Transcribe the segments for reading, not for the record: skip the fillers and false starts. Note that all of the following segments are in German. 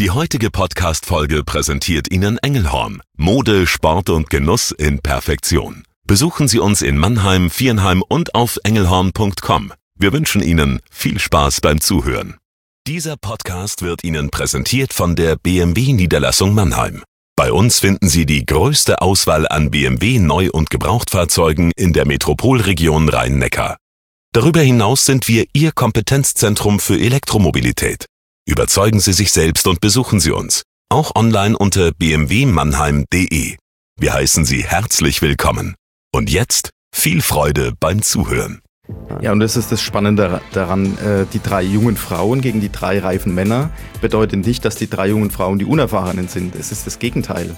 Die heutige Podcast-Folge präsentiert Ihnen Engelhorn. Mode, Sport und Genuss in Perfektion. Besuchen Sie uns in Mannheim, Viernheim und auf engelhorn.com. Wir wünschen Ihnen viel Spaß beim Zuhören. Dieser Podcast wird Ihnen präsentiert von der BMW-Niederlassung Mannheim. Bei uns finden Sie die größte Auswahl an BMW Neu- und Gebrauchtfahrzeugen in der Metropolregion Rhein-Neckar. Darüber hinaus sind wir Ihr Kompetenzzentrum für Elektromobilität. Überzeugen Sie sich selbst und besuchen Sie uns, auch online unter bmwmannheim.de. Wir heißen Sie herzlich willkommen. Und jetzt viel Freude beim Zuhören. Ja, und das ist das Spannende daran, die 3 jungen Frauen gegen die 3 reifen Männer bedeutet nicht, dass die 3 jungen Frauen die Unerfahrenen sind. Es ist das Gegenteil.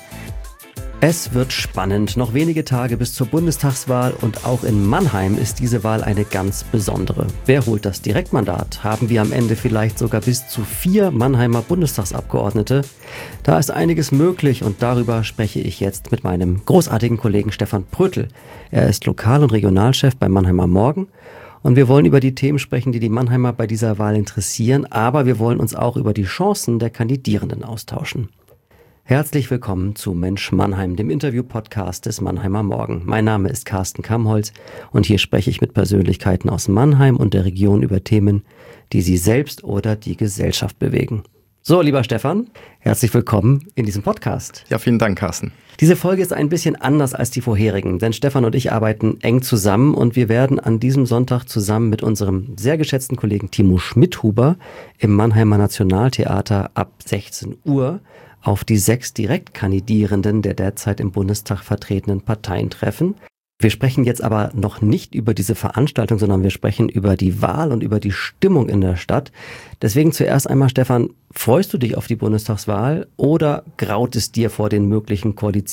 Es wird spannend. Noch wenige Tage bis zur Bundestagswahl und auch in Mannheim ist diese Wahl eine ganz besondere. Wer holt das Direktmandat? Haben wir am Ende vielleicht sogar bis zu 4 Mannheimer Bundestagsabgeordnete? Da ist einiges möglich und darüber spreche ich jetzt mit meinem großartigen Kollegen Stefan Prötl. Er ist Lokal- und Regionalchef beim Mannheimer Morgen. Und wir wollen über die Themen sprechen, die die Mannheimer bei dieser Wahl interessieren, aber wir wollen uns auch über die Chancen der Kandidierenden austauschen. Herzlich willkommen zu Mensch Mannheim, dem Interview-Podcast des Mannheimer Morgen. Mein Name ist Carsten Kamholz und hier spreche ich mit Persönlichkeiten aus Mannheim und der Region über Themen, die Sie selbst oder die Gesellschaft bewegen. So, lieber Stefan, herzlich willkommen in diesem Podcast. Ja, vielen Dank, Carsten. Diese Folge ist ein bisschen anders als die vorherigen, denn Stefan und ich arbeiten eng zusammen und wir werden an diesem Sonntag zusammen mit unserem sehr geschätzten Kollegen Timo Schmidhuber im Mannheimer Nationaltheater ab 16 Uhr auf die 6 Direktkandidierenden der derzeit im Bundestag vertretenen Parteien treffen. Wir sprechen jetzt aber noch nicht über diese Veranstaltung, sondern wir sprechen über die Wahl und über die Stimmung in der Stadt. Deswegen zuerst einmal, Stefan, freust du dich auf die Bundestagswahl oder graut es dir vor den möglichen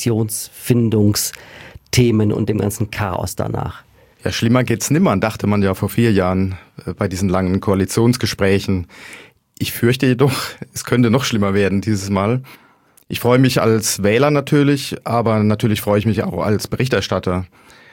Koalitionsfindungsthemen und dem ganzen Chaos danach? Ja, schlimmer geht's nimmer, dachte man ja vor 4 Jahren bei diesen langen Koalitionsgesprächen. Ich fürchte jedoch, es könnte noch schlimmer werden dieses Mal. Ich freue mich als Wähler natürlich, aber natürlich freue ich mich auch als Berichterstatter,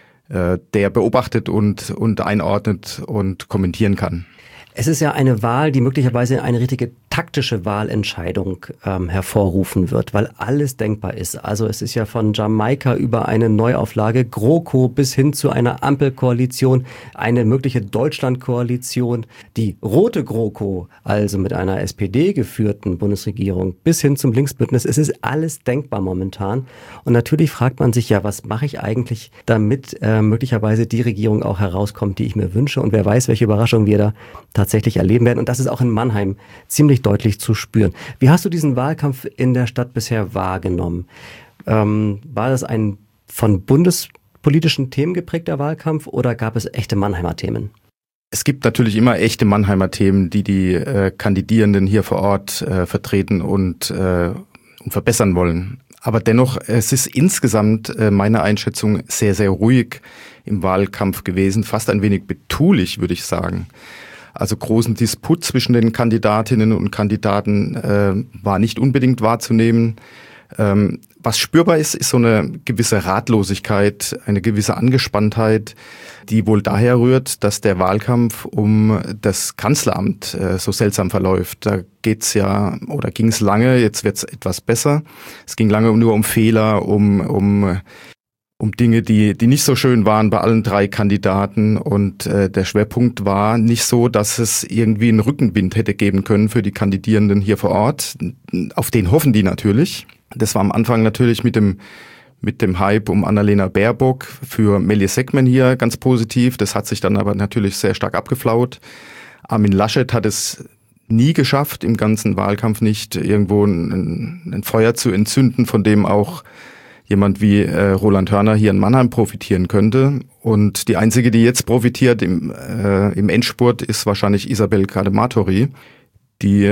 der beobachtet und einordnet und kommentieren kann. Es ist ja eine Wahl, die möglicherweise eine richtige taktische Wahlentscheidung hervorrufen wird, weil alles denkbar ist. Also es ist ja von Jamaika über eine Neuauflage GroKo bis hin zu einer Ampelkoalition, eine mögliche Deutschlandkoalition, die rote GroKo, also mit einer SPD geführten Bundesregierung, bis hin zum Linksbündnis. Es ist alles denkbar momentan. Und natürlich fragt man sich ja, was mache ich eigentlich, damit möglicherweise die Regierung auch herauskommt, die ich mir wünsche. Und wer weiß, welche Überraschungen wir da tatsächlich erleben werden. Und das ist auch in Mannheim ziemlich deutlich zu spüren. Wie hast du diesen Wahlkampf in der Stadt bisher wahrgenommen? War das ein von bundespolitischen Themen geprägter Wahlkampf oder gab es echte Mannheimer Themen? Es gibt natürlich immer echte Mannheimer Themen, die Kandidierenden hier vor Ort vertreten und verbessern wollen. Aber dennoch, es ist insgesamt meiner Einschätzung sehr, sehr ruhig im Wahlkampf gewesen, fast ein wenig betulich, würde ich sagen. Also großen Disput zwischen den Kandidatinnen und Kandidaten war nicht unbedingt wahrzunehmen. Was spürbar ist, ist so eine gewisse Ratlosigkeit, eine gewisse Angespanntheit, die wohl daher rührt, dass der Wahlkampf um das Kanzleramt so seltsam verläuft. Da geht's ja, oder ging es lange, jetzt wird's etwas besser. Es ging lange nur um Fehler, um Dinge, die nicht so schön waren bei allen 3 Kandidaten. Und der Schwerpunkt war nicht so, dass es irgendwie einen Rückenwind hätte geben können für die Kandidierenden hier vor Ort. Auf den hoffen die natürlich. Das war am Anfang natürlich mit dem Hype um Annalena Baerbock für Melje Seckmann hier ganz positiv. Das hat sich dann aber natürlich sehr stark abgeflaut. Armin Laschet hat es nie geschafft, im ganzen Wahlkampf nicht irgendwo ein Feuer zu entzünden, von dem auch jemand wie Roland Hörner hier in Mannheim profitieren könnte. Und die einzige, die jetzt profitiert im Endspurt, ist wahrscheinlich Isabel Cadematori, die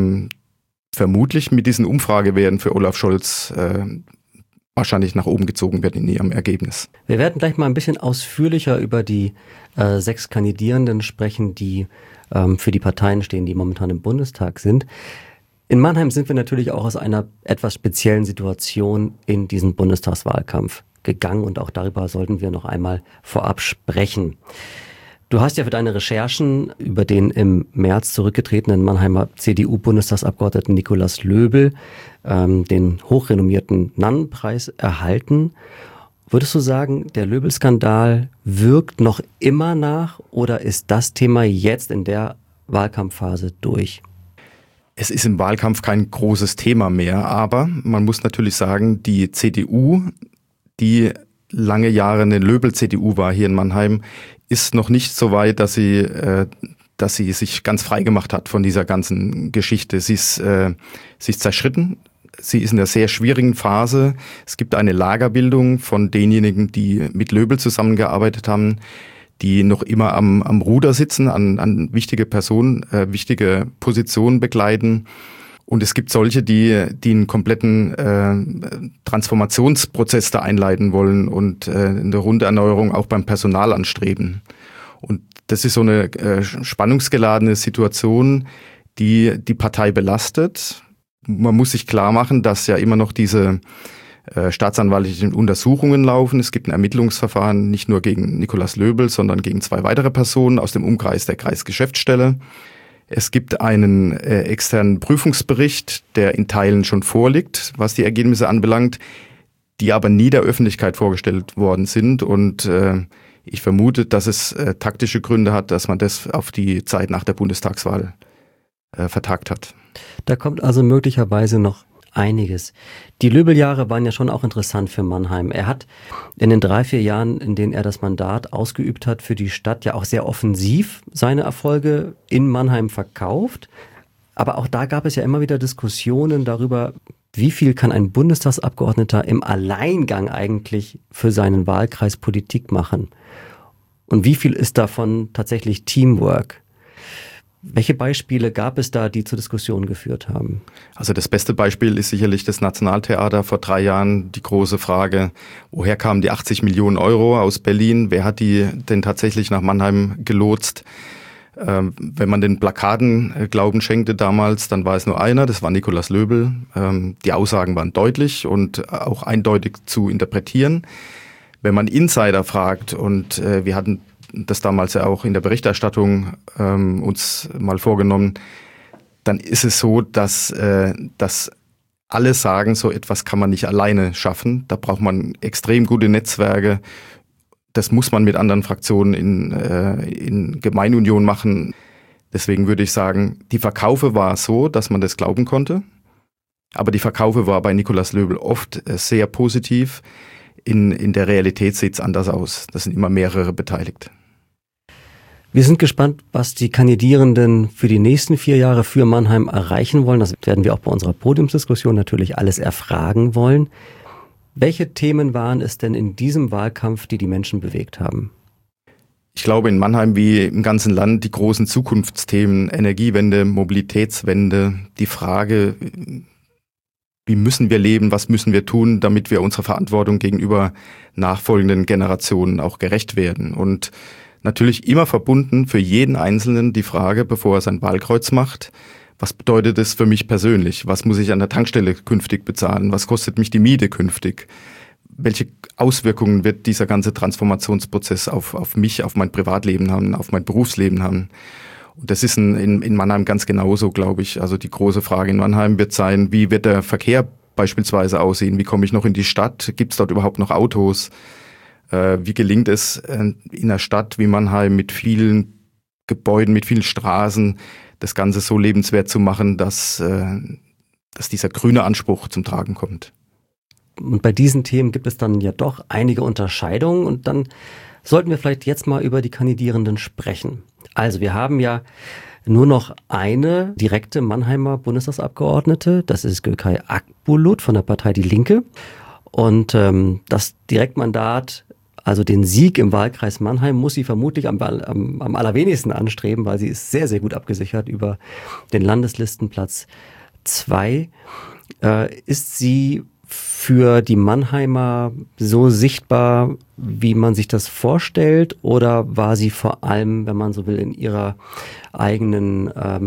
vermutlich mit diesen Umfragewerten für Olaf Scholz wahrscheinlich nach oben gezogen wird in ihrem Ergebnis. Wir werden gleich mal ein bisschen ausführlicher über die 6 Kandidierenden sprechen, die für die Parteien stehen, die momentan im Bundestag sind. In Mannheim sind wir natürlich auch aus einer etwas speziellen Situation in diesen Bundestagswahlkampf gegangen und auch darüber sollten wir noch einmal vorab sprechen. Du hast ja für deine Recherchen über den im März zurückgetretenen Mannheimer CDU-Bundestagsabgeordneten Nikolaus Löbel den hochrenommierten Nannenpreis erhalten. Würdest du sagen, der Löbel-Skandal wirkt noch immer nach oder ist das Thema jetzt in der Wahlkampfphase durch? Es ist im Wahlkampf kein großes Thema mehr, aber man muss natürlich sagen, die CDU, die lange Jahre eine Löbel-CDU war hier in Mannheim, ist noch nicht so weit, dass sie sich ganz frei gemacht hat von dieser ganzen Geschichte. Sie ist zerschritten. Sie ist in einer sehr schwierigen Phase. Es gibt eine Lagerbildung von denjenigen, die mit Löbel zusammengearbeitet haben, die noch immer am Ruder sitzen, an wichtige Personen, wichtige Positionen begleiten. Und es gibt solche, die einen kompletten Transformationsprozess da einleiten wollen und eine runde Erneuerung auch beim Personal anstreben. Und das ist so eine spannungsgeladene Situation, die Partei belastet. Man muss sich klar machen, dass ja immer noch diese staatsanwaltlichen Untersuchungen laufen. Es gibt ein Ermittlungsverfahren nicht nur gegen Nikolaus Löbel, sondern gegen 2 weitere Personen aus dem Umkreis der Kreisgeschäftsstelle. Es gibt einen externen Prüfungsbericht, der in Teilen schon vorliegt, was die Ergebnisse anbelangt, die aber nie der Öffentlichkeit vorgestellt worden sind. Und ich vermute, dass es taktische Gründe hat, dass man das auf die Zeit nach der Bundestagswahl vertagt hat. Da kommt also möglicherweise noch einiges. Die Löbel-Jahre waren ja schon auch interessant für Mannheim. Er hat in den 3-4 Jahren, in denen er das Mandat ausgeübt hat, für die Stadt ja auch sehr offensiv seine Erfolge in Mannheim verkauft. Aber auch da gab es ja immer wieder Diskussionen darüber, wie viel kann ein Bundestagsabgeordneter im Alleingang eigentlich für seinen Wahlkreis Politik machen? Und wie viel ist davon tatsächlich Teamwork? Welche Beispiele gab es da, die zur Diskussion geführt haben? Also das beste Beispiel ist sicherlich das Nationaltheater vor 3 Jahren. Die große Frage, woher kamen die 80 Millionen Euro aus Berlin? Wer hat die denn tatsächlich nach Mannheim gelotst? Wenn man den Plakaten Glauben schenkte damals, dann war es nur einer, das war Nikolaus Löbel. Die Aussagen waren deutlich und auch eindeutig zu interpretieren. Wenn man Insider fragt, und wir hatten das damals ja auch in der Berichterstattung uns mal vorgenommen, dann ist es so, dass alle sagen, so etwas kann man nicht alleine schaffen. Da braucht man extrem gute Netzwerke. Das muss man mit anderen Fraktionen in Gemeinunion machen. Deswegen würde ich sagen, die Verkaufe war so, dass man das glauben konnte. Aber die Verkaufe war bei Nikolaus Löbel oft sehr positiv. In der Realität sieht es anders aus. Das sind immer mehrere beteiligt. Wir sind gespannt, was die Kandidierenden für die nächsten 4 Jahre für Mannheim erreichen wollen. Das werden wir auch bei unserer Podiumsdiskussion natürlich alles erfragen wollen. Welche Themen waren es denn in diesem Wahlkampf, die Menschen bewegt haben? Ich glaube, in Mannheim wie im ganzen Land die großen Zukunftsthemen, Energiewende, Mobilitätswende, die Frage, wie müssen wir leben, was müssen wir tun, damit wir unserer Verantwortung gegenüber nachfolgenden Generationen auch gerecht werden. Und natürlich immer verbunden für jeden Einzelnen die Frage, bevor er sein Wahlkreuz macht, was bedeutet es für mich persönlich? Was muss ich an der Tankstelle künftig bezahlen? Was kostet mich die Miete künftig? Welche Auswirkungen wird dieser ganze Transformationsprozess auf mich, auf mein Privatleben haben, auf mein Berufsleben haben? Und das ist in Mannheim ganz genauso, glaube ich. Also die große Frage in Mannheim wird sein, wie wird der Verkehr beispielsweise aussehen? Wie komme ich noch in die Stadt? Gibt es dort überhaupt noch Autos? Wie gelingt es in einer Stadt wie Mannheim mit vielen Gebäuden, mit vielen Straßen, das Ganze so lebenswert zu machen, dass dieser grüne Anspruch zum Tragen kommt? Und bei diesen Themen gibt es dann ja doch einige Unterscheidungen und dann sollten wir vielleicht jetzt mal über die Kandidierenden sprechen. Also wir haben ja nur noch eine direkte Mannheimer Bundestagsabgeordnete, das ist Gökay Akbulut von der Partei Die Linke. Und das Direktmandat, also den Sieg im Wahlkreis Mannheim, muss sie vermutlich am allerwenigsten anstreben, weil sie ist sehr, sehr gut abgesichert über den Landeslistenplatz 2. Ist sie für die Mannheimer so sichtbar, wie man sich das vorstellt, oder war sie vor allem, wenn man so will, in ihrer eigenen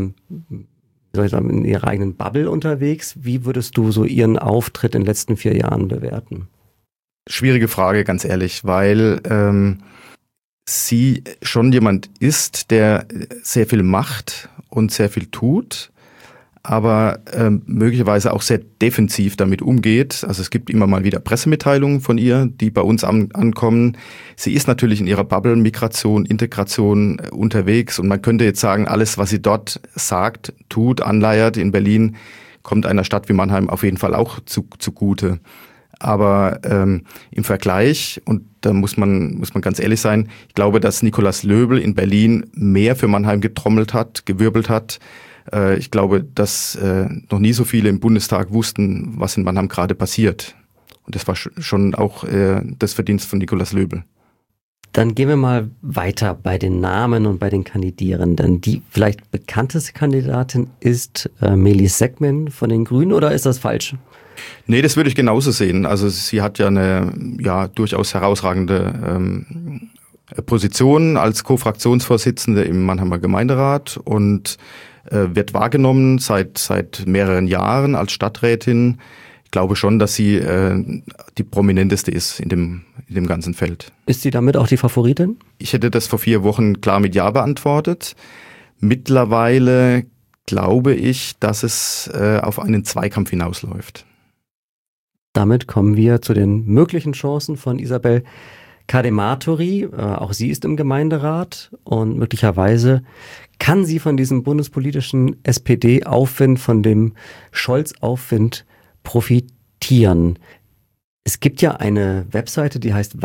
in ihrer eigenen Bubble unterwegs? Wie würdest du so ihren Auftritt in den letzten 4 Jahren bewerten? Schwierige Frage, ganz ehrlich, weil sie schon jemand ist, der sehr viel macht und sehr viel tut, aber möglicherweise auch sehr defensiv damit umgeht. Also es gibt immer mal wieder Pressemitteilungen von ihr, die bei uns ankommen. Sie ist natürlich in ihrer Bubble Migration, Integration unterwegs und man könnte jetzt sagen, alles, was sie dort sagt, tut, anleiert in Berlin, kommt einer Stadt wie Mannheim auf jeden Fall auch zugute. Aber im Vergleich, und da muss man ganz ehrlich sein, ich glaube, dass Nikolaus Löbl in Berlin mehr für Mannheim getrommelt hat, gewirbelt hat. Ich glaube, dass noch nie so viele im Bundestag wussten, was in Mannheim gerade passiert. Und das war schon auch das Verdienst von Nikolaus Löbl. Dann gehen wir mal weiter bei den Namen und bei den Kandidierenden. Die vielleicht bekannteste Kandidatin ist Melis Segmen von den Grünen, oder ist das falsch? Nee, das würde ich genauso sehen. Also sie hat ja eine durchaus herausragende Position als Co-Fraktionsvorsitzende im Mannheimer Gemeinderat und wird wahrgenommen seit mehreren Jahren als Stadträtin. Ich glaube schon, dass sie die prominenteste ist in dem ganzen Feld. Ist sie damit auch die Favoritin? Ich hätte das vor 4 Wochen klar mit Ja beantwortet. Mittlerweile glaube ich, dass es auf einen Zweikampf hinausläuft. Damit kommen wir zu den möglichen Chancen von Isabel Kadematori. Auch sie ist im Gemeinderat und möglicherweise kann sie von diesem bundespolitischen SPD-Aufwind, von dem Scholz-Aufwind profitieren. Es gibt ja eine Webseite, die heißt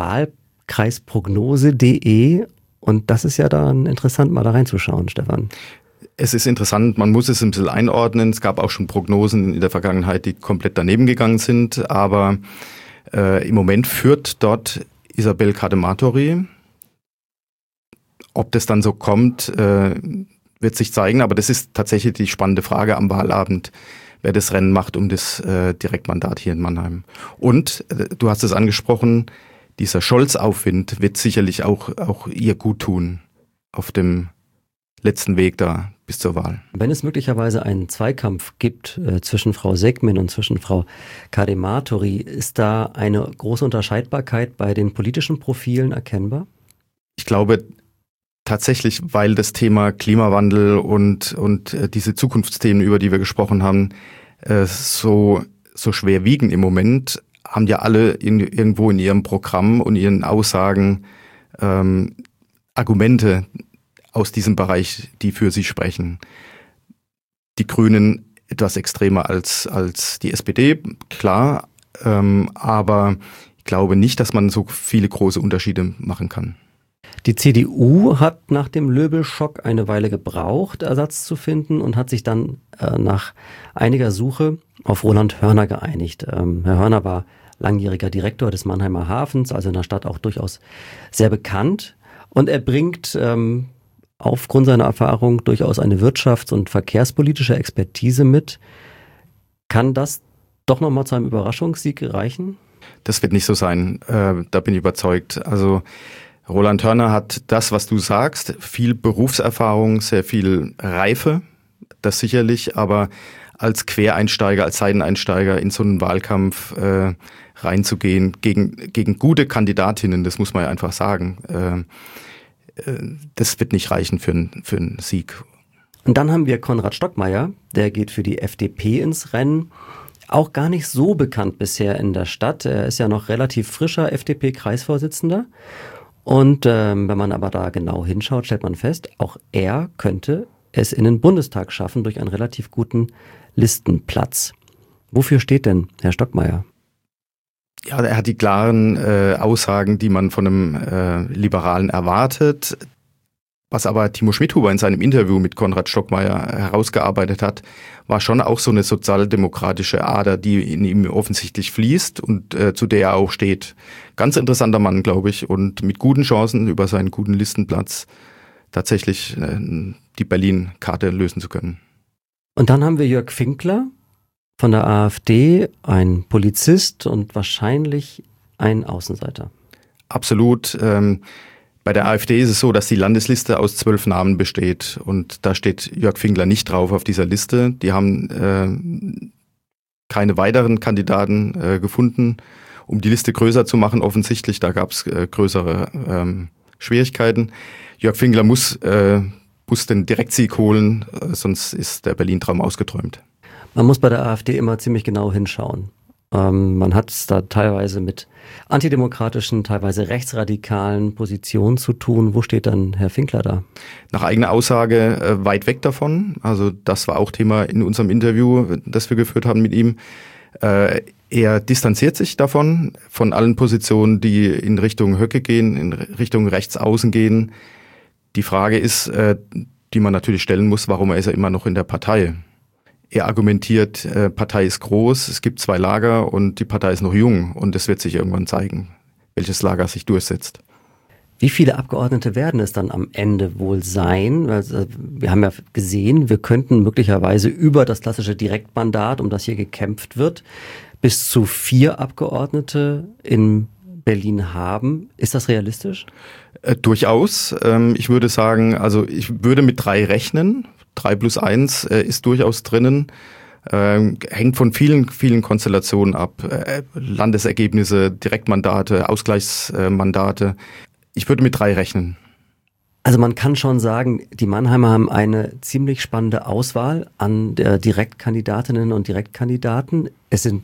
wahlkreisprognose.de und das ist ja dann interessant, mal da reinzuschauen, Stefan. Es ist interessant, man muss es ein bisschen einordnen. Es gab auch schon Prognosen in der Vergangenheit, die komplett daneben gegangen sind, aber im Moment führt dort Isabel Kadematori. Ob das dann so kommt, wird sich zeigen, aber das ist tatsächlich die spannende Frage am Wahlabend, wer das Rennen macht um das Direktmandat hier in Mannheim. Und du hast es angesprochen, dieser Scholz-Aufwind wird sicherlich auch ihr gut tun auf dem letzten Weg da bis zur Wahl. Wenn es möglicherweise einen Zweikampf gibt zwischen Frau Segmen und zwischen Frau Kadematori, ist da eine große Unterscheidbarkeit bei den politischen Profilen erkennbar? Ich glaube tatsächlich, weil das Thema Klimawandel und diese Zukunftsthemen, über die wir gesprochen haben, so schwer wiegen im Moment, haben ja alle irgendwo in ihrem Programm und ihren Aussagen Argumente aus diesem Bereich, die für sie sprechen. Die Grünen etwas extremer als die SPD, klar, aber ich glaube nicht, dass man so viele große Unterschiede machen kann. Die CDU hat nach dem Löbl-Schock eine Weile gebraucht, Ersatz zu finden und hat sich dann nach einiger Suche auf Roland Hörner geeinigt. Herr Hörner war langjähriger Direktor des Mannheimer Hafens, also in der Stadt auch durchaus sehr bekannt. Und er bringt aufgrund seiner Erfahrung durchaus eine wirtschafts- und verkehrspolitische Expertise mit. Kann das doch nochmal zu einem Überraschungssieg reichen? Das wird nicht so sein, da bin ich überzeugt. Also Roland Hörner hat das, was du sagst, viel Berufserfahrung, sehr viel Reife, das sicherlich, aber als Quereinsteiger, als Seiteneinsteiger in so einen Wahlkampf reinzugehen, gegen gute Kandidatinnen, das muss man ja einfach sagen, das wird nicht reichen für einen Sieg. Und dann haben wir Konrad Stockmeier, der geht für die FDP ins Rennen. Auch gar nicht so bekannt bisher in der Stadt. Er ist ja noch relativ frischer FDP-Kreisvorsitzender. Und wenn man aber da genau hinschaut, stellt man fest, auch er könnte es in den Bundestag schaffen durch einen relativ guten Listenplatz. Wofür steht denn Herr Stockmeier? Ja, er hat die klaren Aussagen, die man von einem Liberalen erwartet. Was aber Timo Schmidhuber in seinem Interview mit Konrad Stockmeier herausgearbeitet hat, war schon auch so eine sozialdemokratische Ader, die in ihm offensichtlich fließt und zu der er auch steht. Ganz interessanter Mann, glaube ich, und mit guten Chancen über seinen guten Listenplatz tatsächlich die Berlin-Karte lösen zu können. Und dann haben wir Jörg Finkler von der AfD, ein Polizist und wahrscheinlich ein Außenseiter. Absolut. Bei der AfD ist es so, dass die Landesliste aus 12 Namen besteht und da steht Jörg Finkler nicht drauf auf dieser Liste. Die haben keine weiteren Kandidaten gefunden, um die Liste größer zu machen. Offensichtlich, da gab es größere Schwierigkeiten. Jörg Finkler muss den Direktsieg holen, sonst ist der Berlin-Traum ausgeträumt. Man muss bei der AfD immer ziemlich genau hinschauen. Man hat es da teilweise mit antidemokratischen, teilweise rechtsradikalen Positionen zu tun. Wo steht dann Herr Finkler da? Nach eigener Aussage weit weg davon. Also das war auch Thema in unserem Interview, das wir geführt haben mit ihm. Er distanziert sich davon, von allen Positionen, die in Richtung Höcke gehen, in Richtung Rechtsaußen gehen. Die Frage ist, die man natürlich stellen muss, warum ist er immer noch in der Partei? Er argumentiert, Partei ist groß, es gibt 2 Lager und die Partei ist noch jung und es wird sich irgendwann zeigen, welches Lager sich durchsetzt. Wie viele Abgeordnete werden es dann am Ende wohl sein? Also wir haben ja gesehen, wir könnten möglicherweise über das klassische Direktmandat, um das hier gekämpft wird, bis zu 4 Abgeordnete in Berlin haben. Ist das realistisch? Durchaus. Ich würde sagen, also ich würde mit 3 rechnen. 3 plus 1 ist durchaus drinnen. Hängt von vielen, vielen Konstellationen ab. Landesergebnisse, Direktmandate, Ausgleichsmandate. Ich würde mit 3 rechnen. Also man kann schon sagen, die Mannheimer haben eine ziemlich spannende Auswahl an Direktkandidatinnen und Direktkandidaten. Es sind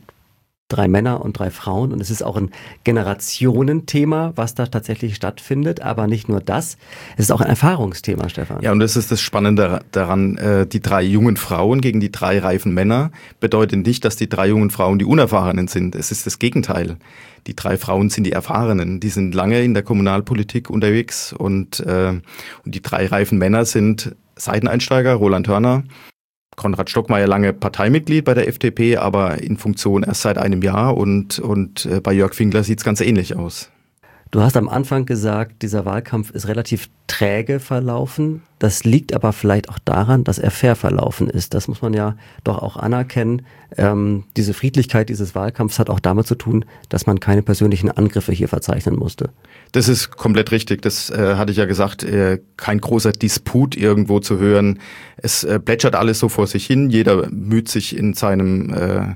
3 Männer und 3 Frauen und es ist auch ein Generationenthema, was da tatsächlich stattfindet, aber nicht nur das, es ist auch ein Erfahrungsthema, Stefan. Ja, und das ist das Spannende daran, die 3 jungen Frauen gegen die 3 reifen Männer bedeutet nicht, dass die 3 jungen Frauen die Unerfahrenen sind, es ist das Gegenteil. Die 3 Frauen sind die Erfahrenen, die sind lange in der Kommunalpolitik unterwegs und die 3 reifen Männer sind Seiteneinsteiger, Roland Hörner, Konrad Stockmeier lange Parteimitglied bei der FDP, aber in Funktion erst seit einem Jahr und bei Jörg Finkler sieht es ganz ähnlich aus. Du hast am Anfang gesagt, dieser Wahlkampf ist relativ träge verlaufen. Das liegt aber vielleicht auch daran, dass er fair verlaufen ist. Das muss man ja doch auch anerkennen. Diese Friedlichkeit dieses Wahlkampfs hat auch damit zu tun, dass man keine persönlichen Angriffe hier verzeichnen musste. Das ist komplett richtig. Das hatte ich ja gesagt, kein großer Disput irgendwo zu hören. Es plätschert alles so vor sich hin. Jeder müht sich in seiner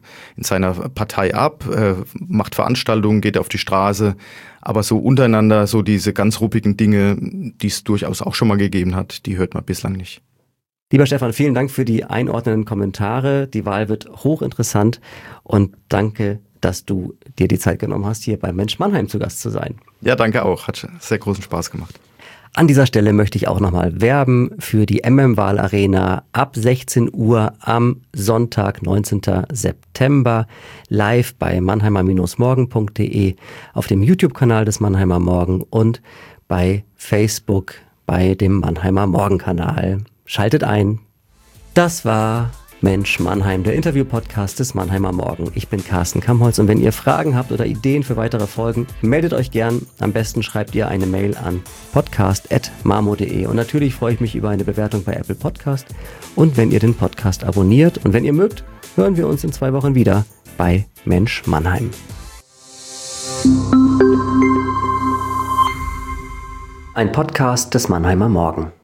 Partei ab, macht Veranstaltungen, geht auf die Straße. Aber so untereinander, so diese ganz ruppigen Dinge, die es durchaus auch schon mal gegeben hat, die hört man bislang nicht. Lieber Stefan, vielen Dank für die einordnenden Kommentare. Die Wahl wird hochinteressant und danke, dass du dir die Zeit genommen hast, hier bei Mensch Mannheim zu Gast zu sein. Ja, danke auch. Hat sehr großen Spaß gemacht. An dieser Stelle möchte ich auch nochmal werben für die MM-Wahl-Arena ab 16 Uhr am Sonntag, 19. September, live bei mannheimer-morgen.de, auf dem YouTube-Kanal des Mannheimer Morgen und bei Facebook bei dem Mannheimer Morgen-Kanal. Schaltet ein. Das war Mensch Mannheim, der Interview-Podcast des Mannheimer Morgen. Ich bin Carsten Kamholz und wenn ihr Fragen habt oder Ideen für weitere Folgen, meldet euch gern. Am besten schreibt ihr eine Mail an podcast@marmo.de und natürlich freue ich mich über eine Bewertung bei Apple Podcast und wenn ihr den Podcast abonniert und wenn ihr mögt, hören wir uns in 2 Wochen wieder bei Mensch Mannheim. Ein Podcast des Mannheimer Morgen.